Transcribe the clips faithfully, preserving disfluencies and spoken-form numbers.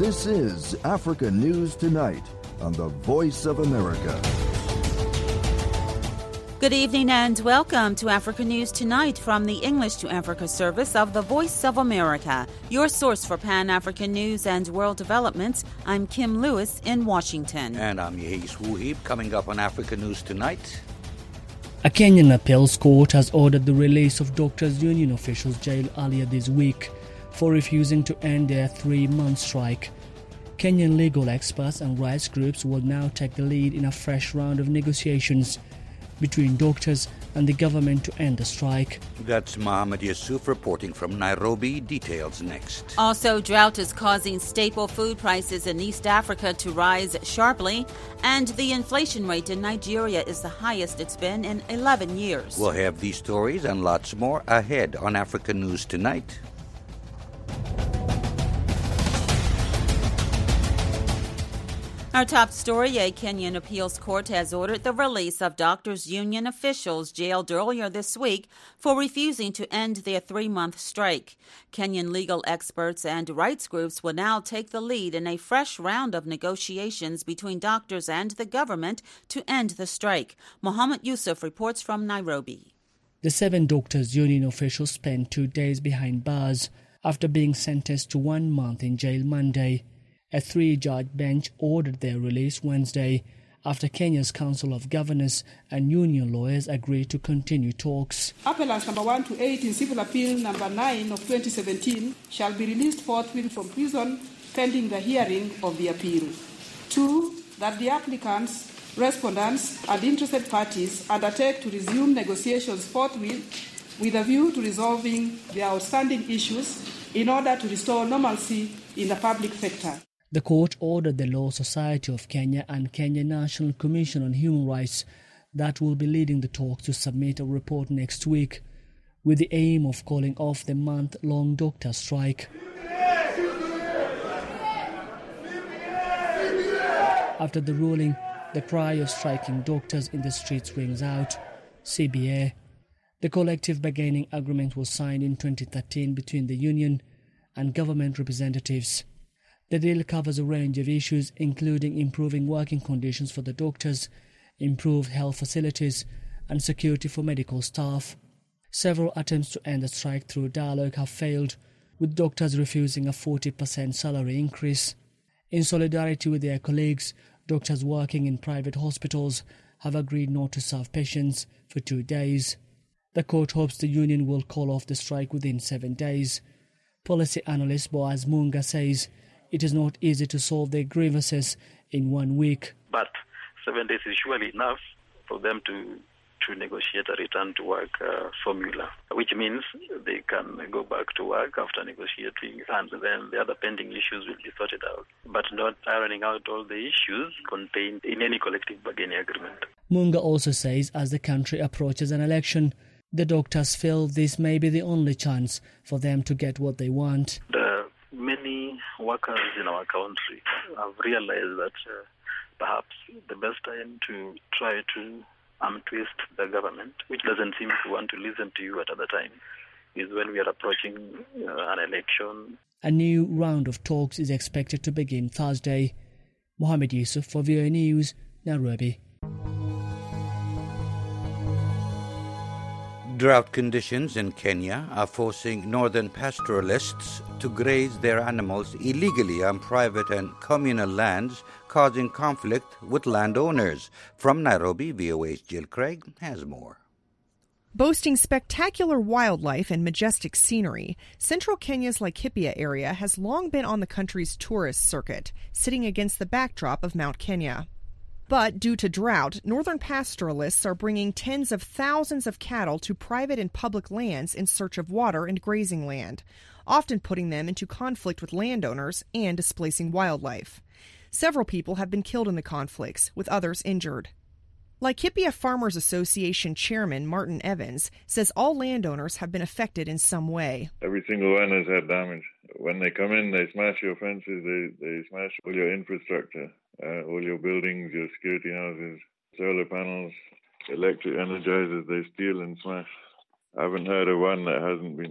This is Africa News Tonight on the Voice of America. Good evening and welcome to Africa News Tonight from the English to Africa service of the Voice of America, your source for Pan-African news and world developments. I'm Kim Lewis in Washington. And I'm Yehis Wuhib. Coming up on Africa News Tonight. A Kenyan appeals court has ordered the release of doctors' union officials jailed earlier this week for refusing to end their three-month strike. Kenyan legal experts and rights groups will now take the lead in a fresh round of negotiations between doctors and the government to end the strike. That's Mohammed Yusuf reporting from Nairobi. Details next. Also, drought is causing staple food prices in East Africa to rise sharply, and the inflation rate in Nigeria is the highest it's been in eleven years. We'll have these stories and lots more ahead on Africa News Tonight. Our top story, a Kenyan appeals court has ordered the release of doctors' union officials jailed earlier this week for refusing to end their three-month strike. Kenyan legal experts and rights groups will now take the lead in a fresh round of negotiations between doctors and the government to end the strike. Mohammed Yusuf reports from Nairobi. The seven doctors' union officials spent two days behind bars after being sentenced to one month in jail Monday. A three-judge bench ordered their release Wednesday after Kenya's Council of Governors and union lawyers agreed to continue talks. Appellants number one to eight in Civil Appeal number nine of twenty seventeen shall be released forthwith from prison pending the hearing of the appeal. Two, that the applicants, respondents and interested parties undertake to resume negotiations forthwith with a view to resolving the outstanding issues in order to restore normalcy in the public sector. The court ordered the Law Society of Kenya and Kenya National Commission on Human Rights that will be leading the talks to submit a report next week with the aim of calling off the month-long doctor strike. After the ruling, the cry of striking doctors in the streets rings out. C B A. The collective bargaining agreement was signed in twenty thirteen between the union and government representatives. The deal covers a range of issues, including improving working conditions for the doctors, improved health facilities, and security for medical staff. Several attempts to end the strike through dialogue have failed, with doctors refusing a forty percent salary increase. In solidarity with their colleagues, doctors working in private hospitals have agreed not to serve patients for two days. The court hopes the union will call off the strike within seven days. Policy analyst Boaz Munga says it is not easy to solve their grievances in one week. But seven days is surely enough for them to, to negotiate a return to work uh, formula, which means they can go back to work after negotiating, and then the other pending issues will be sorted out, but not ironing out all the issues contained in any collective bargaining agreement. Munga also says as the country approaches an election, the doctors feel this may be the only chance for them to get what they want. The many workers in our country have realized that uh, perhaps the best time to try to um, twist the government, which doesn't seem to want to listen to you at other times, is when we are approaching uh, an election. A new round of talks is expected to begin Thursday. Mohammed Yusuf for V O A News, Nairobi. Drought conditions in Kenya are forcing northern pastoralists to graze their animals illegally on private and communal lands, causing conflict with landowners. From Nairobi, V O A's Jill Craig has more. Boasting spectacular wildlife and majestic scenery, central Kenya's Laikipia area has long been on the country's tourist circuit, sitting against the backdrop of Mount Kenya. But due to drought, northern pastoralists are bringing tens of thousands of cattle to private and public lands in search of water and grazing land, often putting them into conflict with landowners and displacing wildlife. Several people have been killed in the conflicts, with others injured. Laikipia Farmers Association Chairman Martin Evans says all landowners have been affected in some way. Every single one has had damage. When they come in, they smash your fences, they, they smash all your infrastructure. Uh, all your buildings, your security houses, solar panels, electric energizers, they steal and smash. I haven't heard of one that hasn't been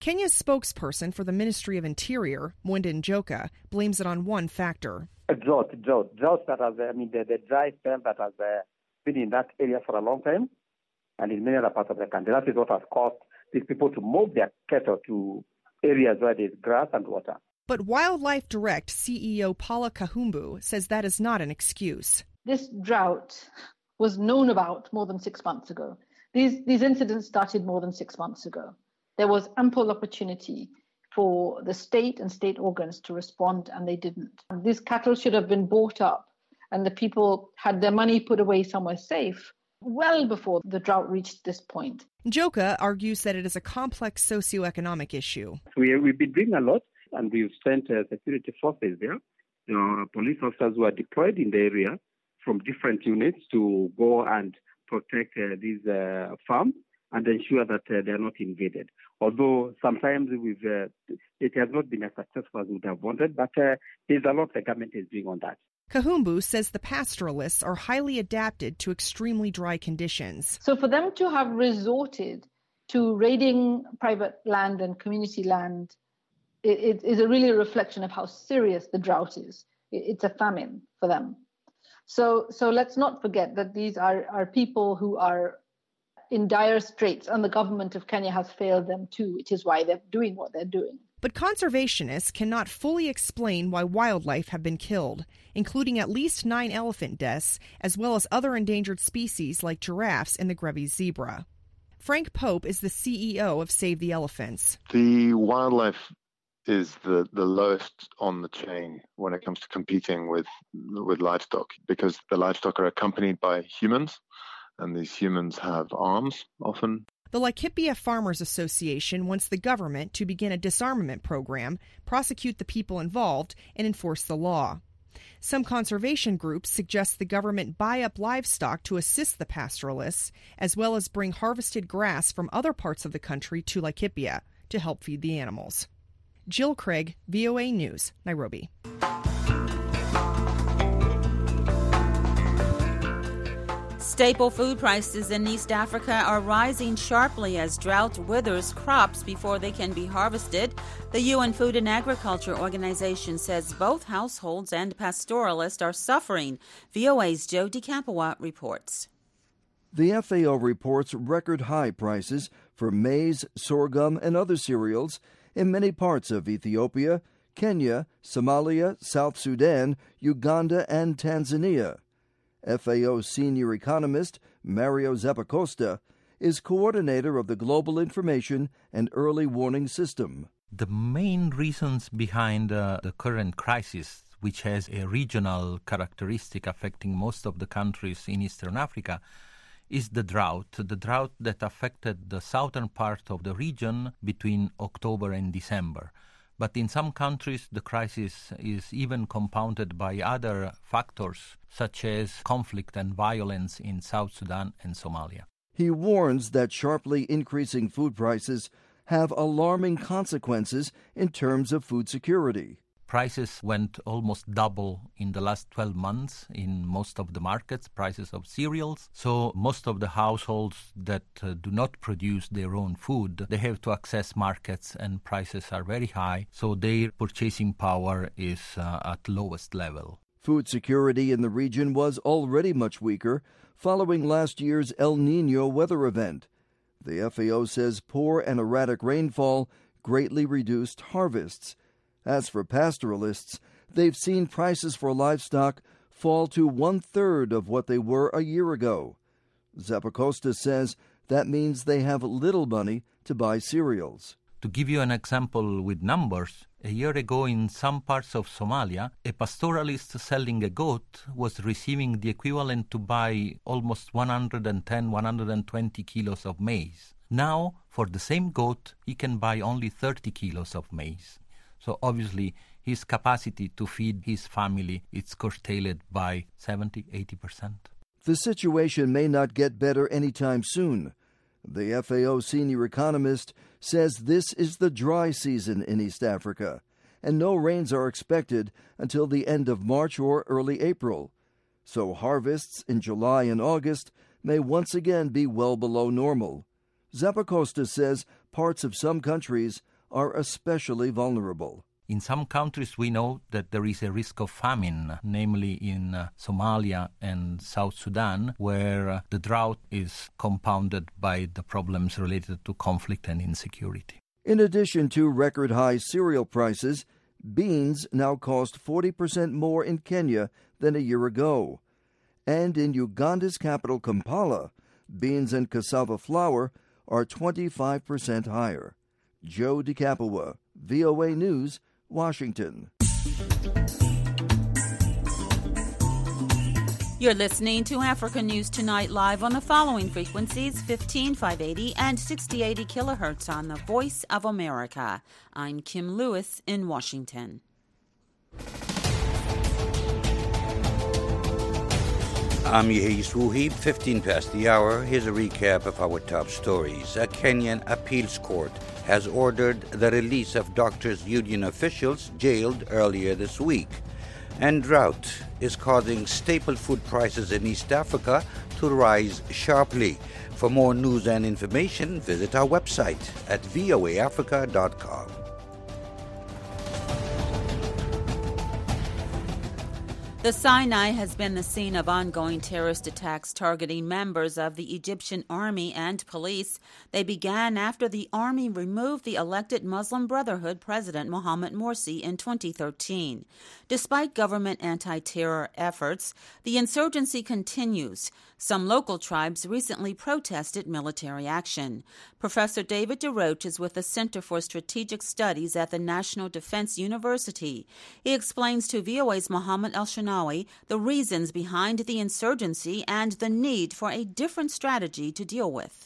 Kenya's spokesperson for the Ministry of Interior, Mwenda Njoka, blames it on one factor. A drought, drought, drought that has, I mean, the, the dry spell that has uh, been in that area for a long time and in many other parts of the country. That is what has caused these people to move their cattle to areas where there's grass and water. But Wildlife Direct C E O Paula Kahumbu says that is not an excuse. This drought was known about more than six months ago. These, these incidents started more than six months ago. There was ample opportunity for the state and state organs to respond, and they didn't. These cattle should have been bought up, and the people had their money put away somewhere safe well before the drought reached this point. Njoka argues that it is a complex socioeconomic issue. We, we've been doing a lot, and we've sent uh, security forces there. You know, police officers who are deployed in the area from different units to go and protect uh, these uh, farms and ensure that uh, they are not invaded. Although sometimes we've, uh, it has not been as successful as we would have wanted, but uh, there's a lot the government is doing on that. Kahumbu says the pastoralists are highly adapted to extremely dry conditions. So for them to have resorted to raiding private land and community land, it, it is a really a reflection of how serious the drought is. It, it's a famine for them. So, so let's not forget that these are, are people who are in dire straits, and the government of Kenya has failed them too, which is why they're doing what they're doing. But conservationists cannot fully explain why wildlife have been killed, including at least nine elephant deaths, as well as other endangered species like giraffes and the Grevy's zebra. Frank Pope is the C E O of Save the Elephants. The wildlife is the, the lowest on the chain when it comes to competing with with livestock, because the livestock are accompanied by humans, and these humans have arms often. The Laikipia Farmers Association wants the government to begin a disarmament program, prosecute the people involved, and enforce the law. Some conservation groups suggest the government buy up livestock to assist the pastoralists, as well as bring harvested grass from other parts of the country to Laikipia to help feed the animals. Jill Craig, V O A News, Nairobi. Staple food prices in East Africa are rising sharply as drought withers crops before they can be harvested. The U N Food and Agriculture Organization says both households and pastoralists are suffering. V O A's Joe DeCampoa reports. The F A O reports record high prices for maize, sorghum, and other cereals in many parts of Ethiopia, Kenya, Somalia, South Sudan, Uganda, and Tanzania. F A O senior economist Mario Zappacosta is coordinator of the Global Information and Early Warning System. The main reasons behind uh, the current crisis, which has a regional characteristic affecting most of the countries in Eastern Africa, is the drought, the drought that affected the southern part of the region between October and December. But in some countries, the crisis is even compounded by other factors, such as conflict and violence in South Sudan and Somalia. He warns that sharply increasing food prices have alarming consequences in terms of food security. Prices went almost double in the last twelve months in most of the markets, prices of cereals. So most of the households that uh, do not produce their own food, they have to access markets and prices are very high. So their purchasing power is uh, at lowest level. Food security in the region was already much weaker following last year's El Niño weather event. The F A O says poor and erratic rainfall greatly reduced harvests. As for pastoralists, they've seen prices for livestock fall to one-third of what they were a year ago. Zappacosta says that means they have little money to buy cereals. To give you an example with numbers, a year ago in some parts of Somalia, a pastoralist selling a goat was receiving the equivalent to buy almost one hundred ten, one hundred twenty kilos of maize. Now, for the same goat, he can buy only thirty kilos of maize. So obviously, his capacity to feed his family is curtailed by seventy, eighty percent. The situation may not get better anytime soon. The F A O senior economist says this is the dry season in East Africa, and no rains are expected until the end of March or early April. So harvests in July and August may once again be well below normal. Zappacosta says parts of some countries are especially vulnerable. In some countries, we know that there is a risk of famine, namely in uh, Somalia and South Sudan, where uh, the drought is compounded by the problems related to conflict and insecurity. In addition to record-high cereal prices, beans now cost forty percent more in Kenya than a year ago. And in Uganda's capital, Kampala, beans and cassava flour are twenty-five percent higher. Joe DeCapua, V O A News, Washington. You're listening to Africa News Tonight live on the following frequencies, fifteen five eighty and sixty eighty kilohertz on the Voice of America. I'm Kim Lewis in Washington. I'm Yehis Wuhib, fifteen past the hour. Here's a recap of our top stories. A Kenyan appeals court has ordered the release of doctors' union officials jailed earlier this week. And drought is causing staple food prices in East Africa to rise sharply. For more news and information, visit our website at voa africa dot com. The Sinai has been the scene of ongoing terrorist attacks targeting members of the Egyptian army and police. They began after the army removed the elected Muslim Brotherhood President Mohamed Morsi in twenty thirteen. Despite government anti-terror efforts, the insurgency continues. Some local tribes recently protested military action. Professor David DeRoche is with the Center for Strategic Studies at the National Defense University. He explains to V O A's Mohammed El-Shanawi the reasons behind the insurgency and the need for a different strategy to deal with.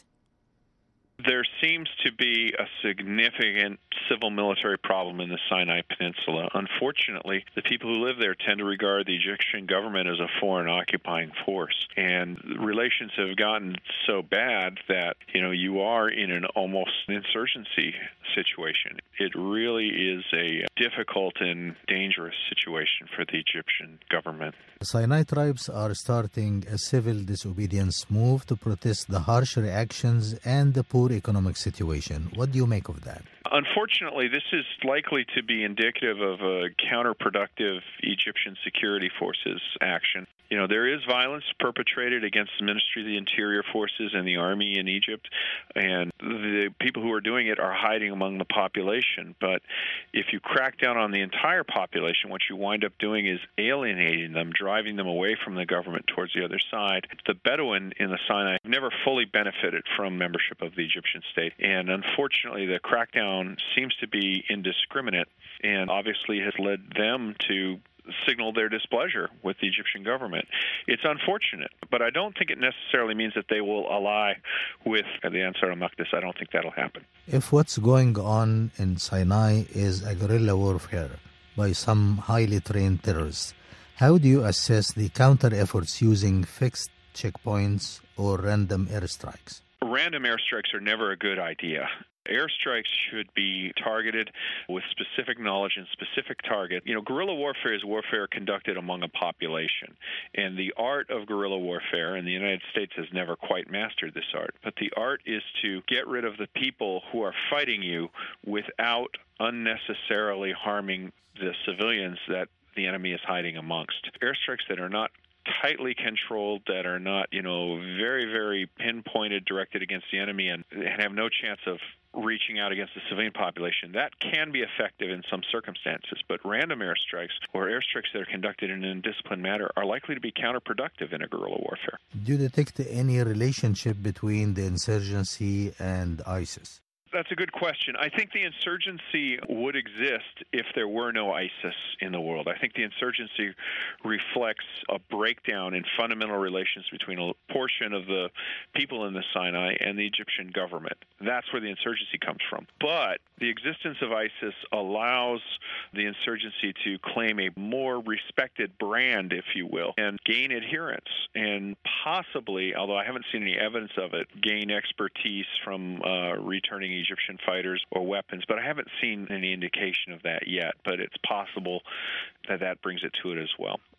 There seems to be a significant civil-military problem in the Sinai Peninsula. Unfortunately, the people who live there tend to regard the Egyptian government as a foreign occupying force. And relations have gotten so bad that, you know, you are in an almost insurgency situation. It really is a difficult and dangerous situation for the Egyptian government. The Sinai tribes are starting a civil disobedience move to protest the harsh reactions and the poor economic situation. What do you make of that? Unfortunately, this is likely to be indicative of a counterproductive Egyptian security forces action. You know, there is violence perpetrated against the Ministry of the Interior Forces and the army in Egypt, and the people who are doing it are hiding among the population. But if you crack down on the entire population, what you wind up doing is alienating them, driving them away from the government towards the other side. The Bedouin in the Sinai have never fully benefited from membership of the Egyptian state, and unfortunately the crackdown seems to be indiscriminate and obviously has led them to signal their displeasure with the Egyptian government. It's unfortunate, but I don't think it necessarily means that they will ally with the Ansar al-Maqdis. I don't think that'll happen. If what's going on in Sinai is a guerrilla warfare by some highly trained terrorists, how do you assess the counter efforts using fixed checkpoints or random airstrikes? Random airstrikes are never a good idea. Airstrikes should be targeted with specific knowledge and specific target. You know, guerrilla warfare is warfare conducted among a population. And the art of guerrilla warfare, and the United States has never quite mastered this art, but the art is to get rid of the people who are fighting you without unnecessarily harming the civilians that the enemy is hiding amongst. Airstrikes that are not tightly controlled, that are not, you know, very, very pinpointed, directed against the enemy and have no chance of reaching out against the civilian population, that can be effective in some circumstances. But random airstrikes or airstrikes that are conducted in an undisciplined manner are likely to be counterproductive in a guerrilla warfare. Do you detect any relationship between the insurgency and ISIS? That's a good question. I think the insurgency would exist if there were no ISIS in the world. I think the insurgency reflects a breakdown in fundamental relations between a portion of the people in the Sinai and the Egyptian government. That's where the insurgency comes from. But the existence of ISIS allows the insurgency to claim a more respected brand, if you will, and gain adherence and possibly, although I haven't seen any evidence of it, gain expertise from uh, returning Egyptian fighters or weapons, but I haven't seen any indication of that yet, but it's possible that that brings it to it as well.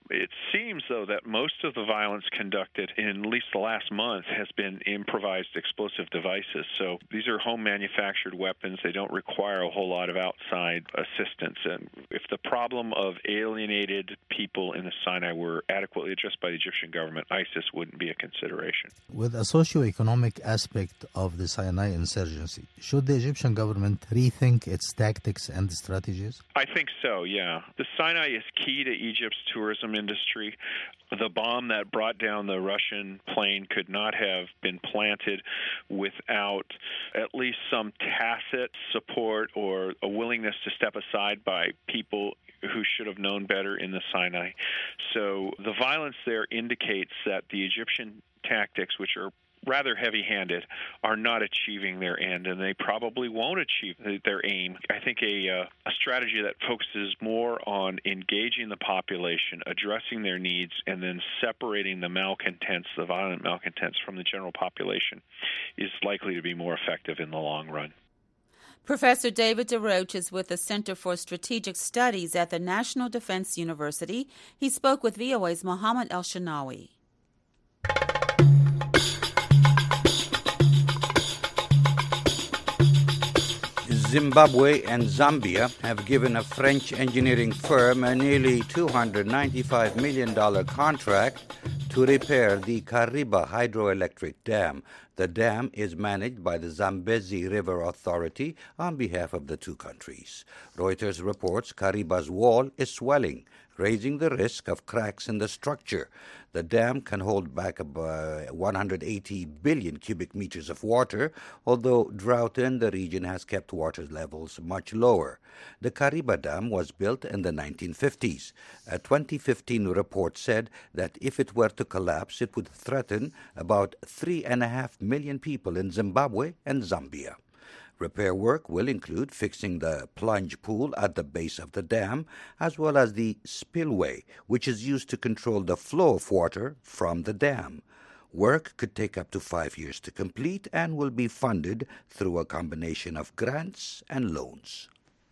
It seems, though, that most of the violence conducted in at least the last month has been improvised explosive devices. So these are home manufactured weapons. They don't require a whole lot of outside assistance. And if the problem of alienated people in the Sinai were adequately addressed by the Egyptian government, ISIS wouldn't be a consideration. With a socio-economic aspect of the Sinai insurgency, should the Egyptian government rethink its tactics and strategies? I think so, yeah. The Sinai is key to Egypt's tourism industry. The bomb that brought down the Russian plane could not have been planted without at least some tacit support or a willingness to step aside by people who should have known better in the Sinai. So the violence there indicates that the Egyptian tactics, which are rather heavy-handed, are not achieving their end, and they probably won't achieve their aim. I think a, uh, a strategy that focuses more on engaging the population, addressing their needs, and then separating the malcontents, the violent malcontents, from the general population is likely to be more effective in the long run. Professor David DeRoche is with the Center for Strategic Studies at the National Defense University. He spoke with V O A's Mohammed El-Shanawi. Zimbabwe and Zambia have given a French engineering firm a nearly two hundred ninety-five million dollars contract to repair the Kariba hydroelectric dam. The dam is managed by the Zambezi River Authority on behalf of the two countries. Reuters reports Kariba's wall is swelling, raising the risk of cracks in the structure. The dam can hold back about one hundred eighty billion cubic meters of water, although drought in the region has kept water levels much lower. The Kariba Dam was built in the nineteen fifties. A twenty fifteen report said that if it were to collapse, it would threaten about three and a half million people in Zimbabwe and Zambia. Repair work will include fixing the plunge pool at the base of the dam, as well as the spillway, which is used to control the flow of water from the dam. Work could take up to five years to complete and will be funded through a combination of grants and loans.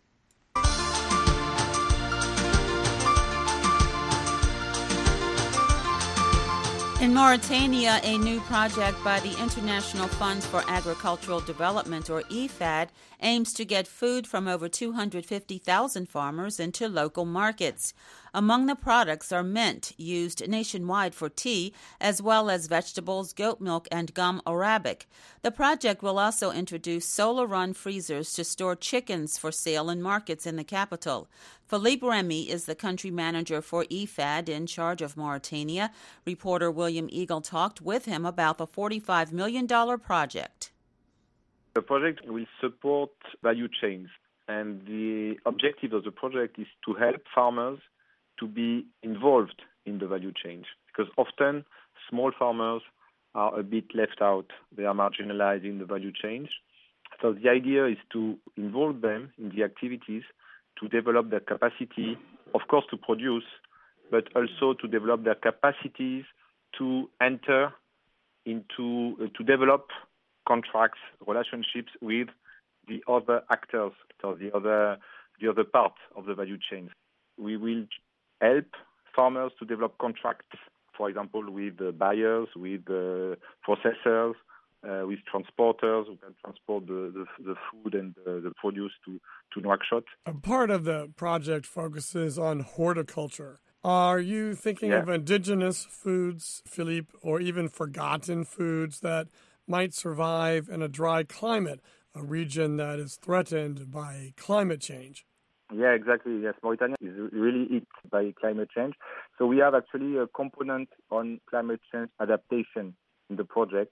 In Mauritania, a new project by the International Fund for Agricultural Development, or I F A D, aims to get food from over two hundred fifty thousand farmers into local markets. Among the products are mint, used nationwide for tea, as well as vegetables, goat milk, and gum arabic. The project will also introduce solar-run freezers to store chickens for sale in markets in the capital. Philippe Remy is the country manager for I F A D in charge of Mauritania. Reporter William Eagle talked with him about the forty-five million dollars project. The project will support value chains, and the objective of the project is to help farmers to be involved in the value chain, because often small farmers are a bit left out. They are marginalized in the value chain. So the idea is to involve them in the activities to develop their capacity, of course, to produce, but also to develop their capacities to enter into, uh, to develop contracts, relationships with the other actors, so the other, the other part of the value chain. We will help farmers to develop contracts, for example, with uh, buyers, with uh, processors, uh, with transporters who can transport the, the, the food and the, the produce to, to Nouakchott. A part of the project focuses on horticulture. Are you thinking yeah. of indigenous foods, Philippe, or even forgotten foods that might survive in a dry climate, a region that is threatened by climate change? Yeah, exactly. Yes, Mauritania is really hit by climate change. So we have actually a component on climate change adaptation in the project.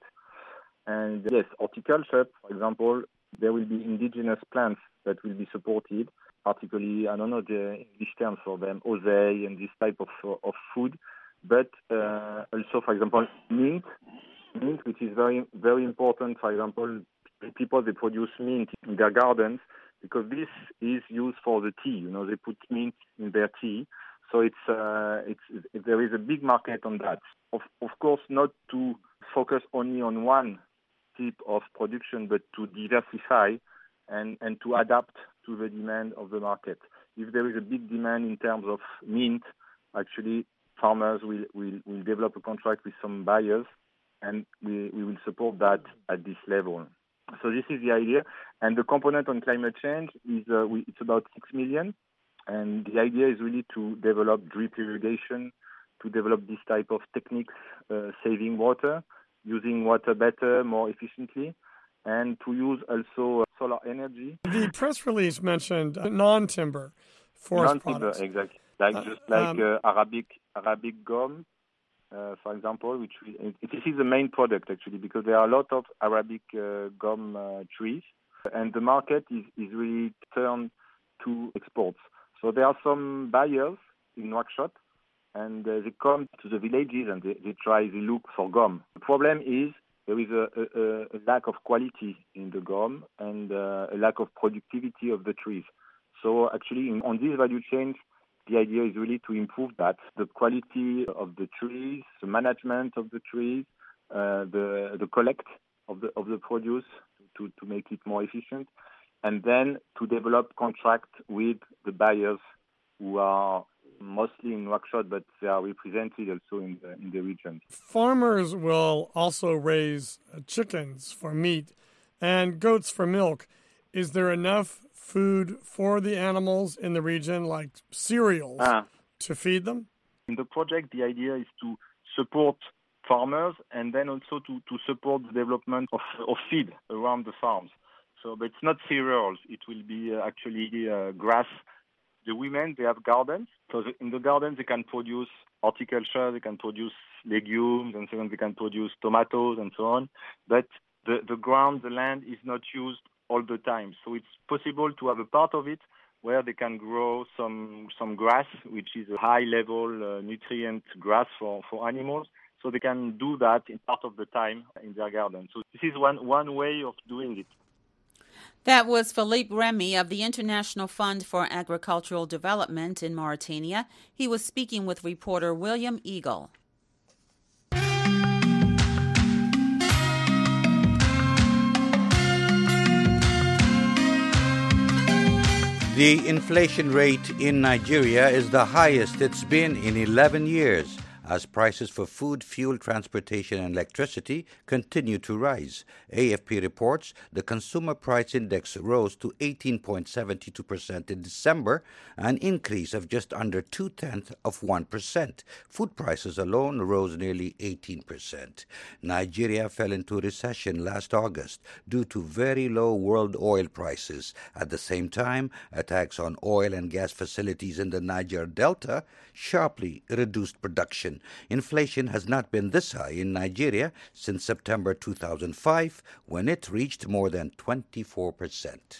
And yes, horticulture, for example, there will be indigenous plants that will be supported, particularly, I don't know the English term for them, osei and this type of of food. But uh, also, for example, mint, mint, which is very, very important. For example, people, they produce mint in their gardens, because this is used for the tea. You know, they put mint in their tea. So it's, uh, it's, there is a big market on that. Of, of course, not to focus only on one type of production, but to diversify and, and to adapt to the demand of the market. If there is a big demand in terms of mint, actually farmers will, will, will develop a contract with some buyers, and we, we will support that at this level. So this is the idea. And the component on climate change is uh, we, it's about six million. And the idea is really to develop drip irrigation, to develop this type of techniques, uh, saving water, using water better, more efficiently, and to use also uh, solar energy. The press release mentioned uh, non-timber forest non-timber, products. Exactly. Like Uh, just like um, uh, Arabic Arabic gum, uh, for example, which we, it, this is the main product actually, because there are a lot of Arabic uh, gum uh, trees, and the market is, is really turned to exports. So there are some buyers in Nouakchott, and uh, they come to the villages and they, they try, they look for gum. The problem is there is a, a, a lack of quality in the gum and uh, a lack of productivity of the trees. So actually, in, on this value chain, the idea is really to improve that, the quality of the trees, the management of the trees, uh, the the collect of the of the produce to, to make it more efficient, and then to develop contract with the buyers who are mostly in Nouakchott, but they are represented also in the, in the region. Farmers will also raise uh, chickens for meat and goats for milk. Is there enough food for the animals in the region, like cereals, Ah. to feed them? In the project, the idea is to support farmers and then also to, to support the development of, of feed around the farms. So, but it's not cereals. It will be uh, actually uh, grass. The women, they have gardens. So the, in the gardens, they can produce horticulture, they can produce legumes, and so on. They can produce tomatoes and so on. But the, the ground, the land is not used all the time. So it's possible to have a part of it where they can grow some some grass, which is a high-level uh, nutrient grass for, for animals. So they can do that in part of the time in their garden. So this is one, one way of doing it. That was Philippe Remy of the International Fund for Agricultural Development in Mauritania. He was speaking with reporter William Eagle. The inflation rate in Nigeria is the highest it's been in eleven years, as prices for food, fuel, transportation, and electricity continue to rise. A F P reports the Consumer Price Index rose to eighteen point seven two percent in December, an increase of just under two-tenths of one percent. Food prices alone rose nearly eighteen percent. Nigeria fell into recession last August due to very low world oil prices. At the same time, attacks on oil and gas facilities in the Niger Delta sharply reduced production. Inflation has not been this high in Nigeria since September two thousand five, when it reached more than twenty-four percent.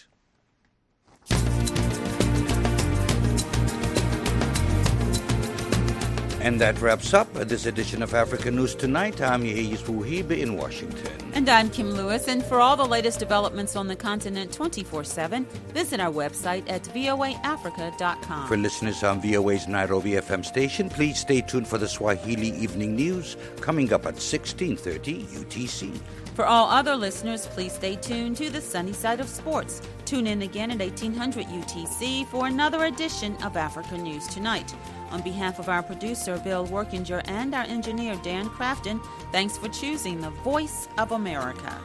And that wraps up this edition of Africa News Tonight. I'm Yehiyis Wuhibe in Washington. And I'm Kim Lewis. And for all the latest developments on the continent twenty-four seven, visit our website at voa africa dot com. For listeners on V O A's Nairobi F M station, please stay tuned for the Swahili Evening News coming up at sixteen thirty U T C. For all other listeners, please stay tuned to the Sunny Side of Sports. Tune in again at eighteen hundred U T C for another edition of Africa News Tonight. On behalf of our producer, Bill Workinger, and our engineer, Dan Crafton, thanks for choosing the Voice of America.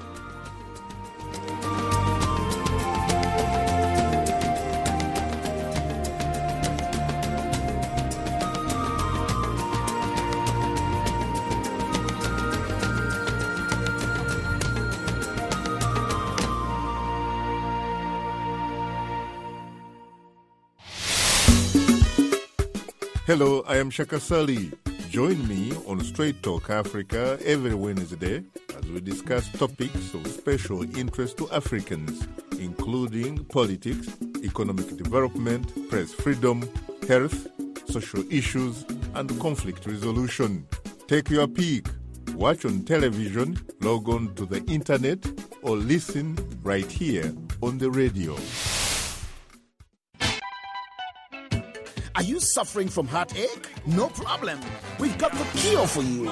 Hello, I am Shaka Sali. Join me on Straight Talk Africa every Wednesday as we discuss topics of special interest to Africans, including politics, economic development, press freedom, health, social issues, and conflict resolution. Take your pick. Watch on television, log on to the internet, or listen right here on the radio. Are you suffering from heartache? No problem. We've got the cure for you.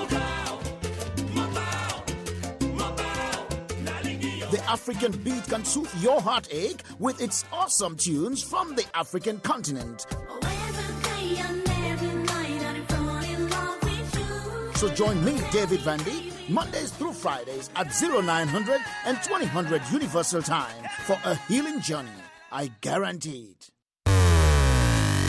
The African beat can soothe your heartache with its awesome tunes from the African continent. So join me, David Vandy, Mondays through Fridays at oh nine hundred and twenty hundred Universal Time for a healing journey. I guarantee it.